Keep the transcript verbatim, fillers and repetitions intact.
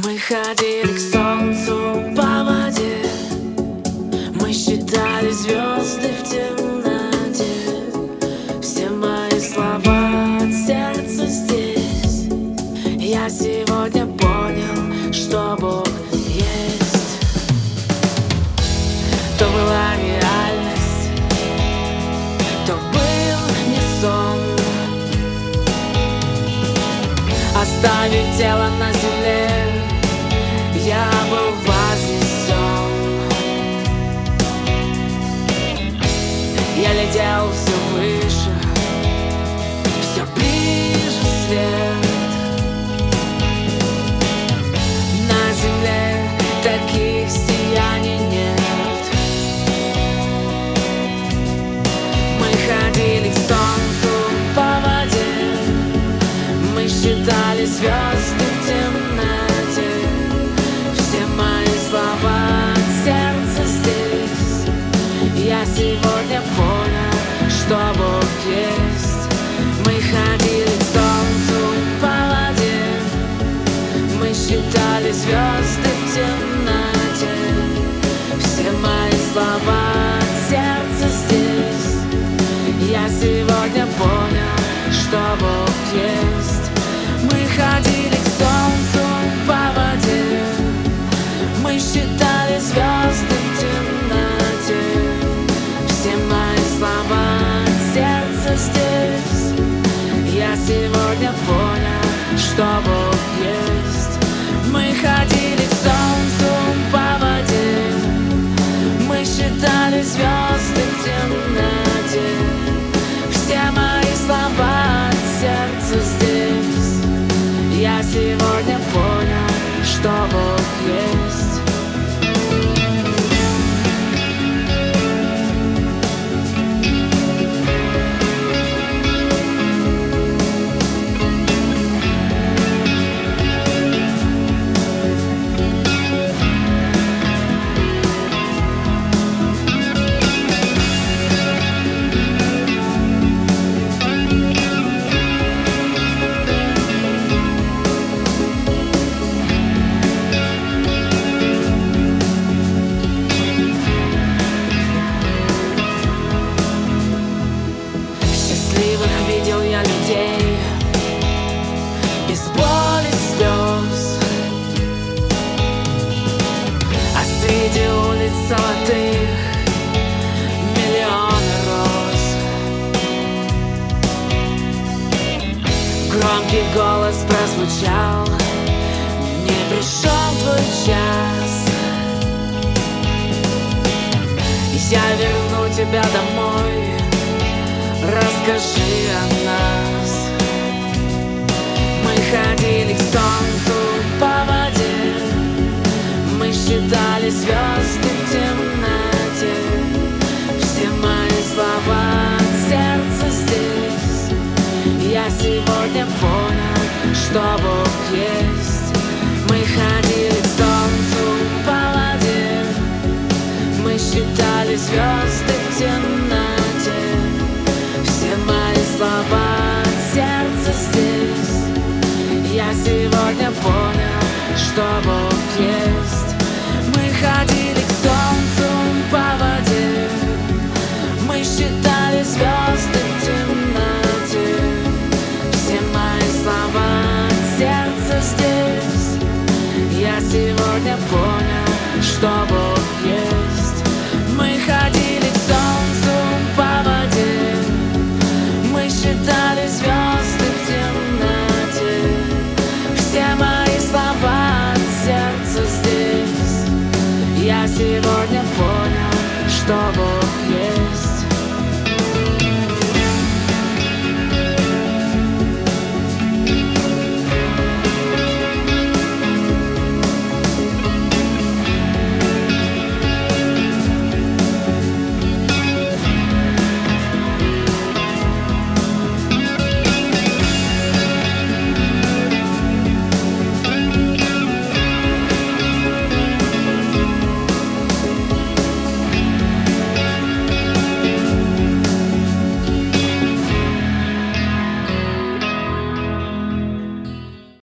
Мы ходили к солнцу по воде, мы считали звезды в темноте. Все мои слова от сердца здесь. Я сегодня понял, что Бог есть. То была реальность, то был не сон. Оставив тело на земле, я был вознесен. Я летел все выше, все ближе свет. На земле таких сияний нет. Мы ходили к солнцу по воде, мы считали звезды в темноте. Все мои слова от сердца здесь. Я сегодня понял, что Бог есть. Мы ходили к солнцу по воде, мы считали звезды в темноте. Все мои слова от сердца здесь. Я сегодня понял, что Бог есть. Мы ходили к солнцу по воде, мы считали звезды в темноте. Все мои слова от сердца здесь. Я сегодня понял, что Бог есть. Мы ходили к солнцу по воде, мы считали звезды в темноте. Все мои слова от сердца здесь. Я сегодня понял, что Бог есть. Видел я людей без боли, слез, а среди улиц золотых миллионы роз. Громкий голос прозвучал: не пришел твой час. Я верну тебя домой, расскажи о нас. Мы ходили к солнцу по воде, мы считали звезды в темноте. Все мои слова от сердца здесь. Я сегодня понял, что Бог есть. Мы ходили к солнцу по воде, мы считали звезды в темноте. Все мои слова от сердца здесь. Я сегодня понял, что Бог есть. Мы ходили к солнцу по воде, мы считали звезды в темноте. Все мои слова от сердца здесь. Я сегодня понял, что Бог есть. Мы ходили к солнцу по воде, мы считали звезды в темноте. Все мои слова от сердца здесь. Я сегодня